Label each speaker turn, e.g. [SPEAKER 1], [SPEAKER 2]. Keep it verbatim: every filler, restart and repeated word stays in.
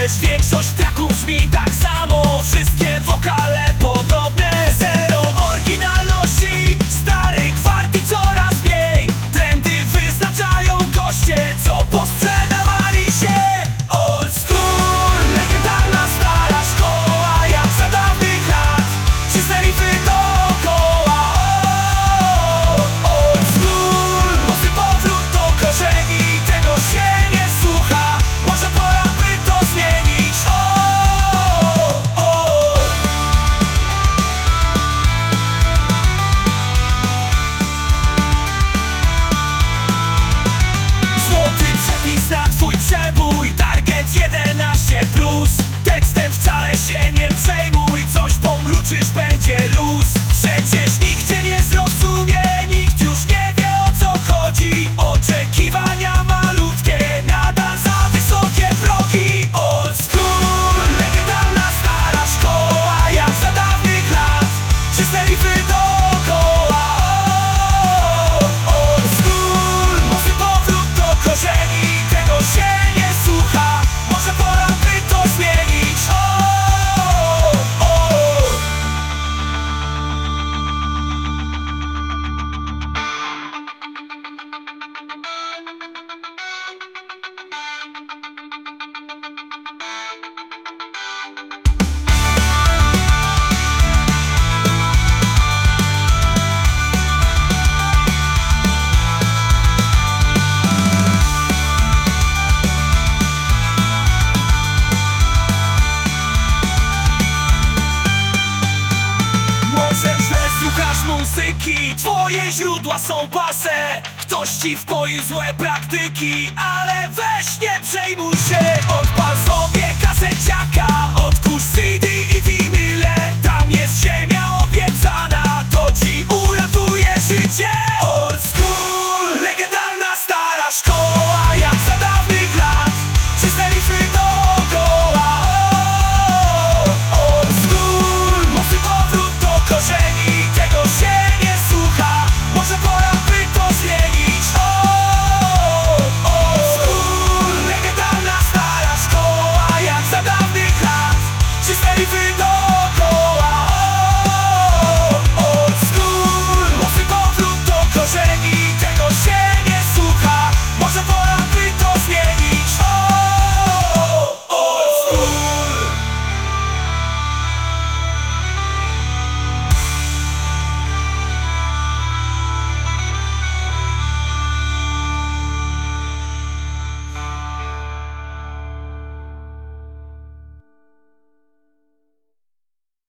[SPEAKER 1] lecz większość traków brzmi tak samo. Wszystkie wokale podobne, zero oryginalności. Starej gwardii coraz mniej. Trendy wyznaczają goście, co posprzedawali się. Old school, legendarna stara szkoła, jak za dawnych lat. Czyste riffy dookoła. Old school, mocny powrót do korzeni. Tego się nie słucha, może pora by to zmienić. O, o. Złoty przepis na twój przebój, target jedenaście plus. Tekstem wcale się nie przejmuj, coś pomruczysz, będzie luz. Przecież nikt cię nie zrozumie, nikt już nie wie, o co chodzi. Oczekiwania malutkie, nadal za wysokie progi. Old school, legendarna stara szkoła, jak za dawnych lat. Czyste riffy dookoła. Old school, mocny powrót do korzeni. Tego się nie słucha, może pora by to zmienić. O, o. Może źle słuchasz muzyki, twoje źródła są pase. Ktoś ci wpoił złe praktyki, ale weź nie przejmuj się. Odpal sobie kaseciaka, odkurz C D i winyle. Tam jest ziemia obiecana, to ci uratuje życie. Old school, legendarna stara szkoła, jak za dawnych lat. Czyste riffy dookoła. Old school, mocny powrót do korzeni. Tego się nie słucha, może pora by to zmienić. Old school, legendarna stara szkoła, jak za dawnych lat. Czyste riffy